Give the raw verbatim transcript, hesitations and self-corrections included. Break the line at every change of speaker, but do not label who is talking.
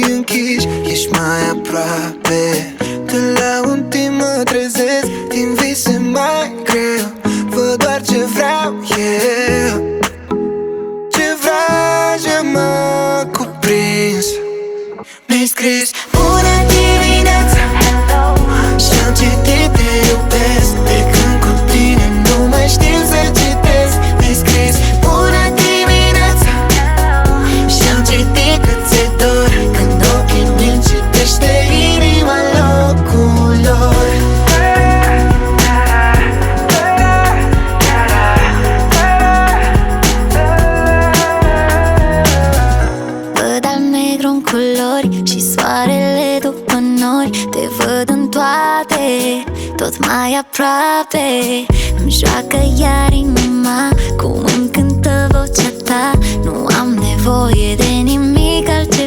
ochii închiși ești mai aproape. De la un timp mă trezesc din vise mai greu. Văd doar ce vreau eu, ce vrajă m-a cuprins. Mi-ai scris bună dimineața și-am citit te iubesc. De când cu tine nu mai știu să citesc. Mi-ai scris bună dimineața și-am citit cât ți-e dor când ochii mi-mi citește inima în locul lor. Văd alb-negru în culori și soarele după nori. Te văd în toate, tot mai aproape. Îmi joacă iar inima, cum îmi cântă vocea ta. Nu am nevoie de nimic altceva.